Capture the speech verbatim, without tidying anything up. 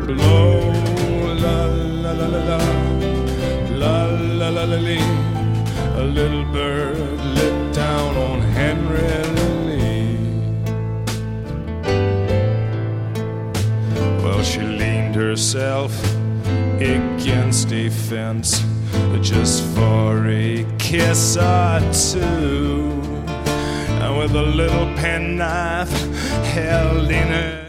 blow, la la la la la, la la la la lee. A little bird lit down on Henry Lee. Well, she leaned herself against a fence just for a kiss or two, and with a little penknife held in her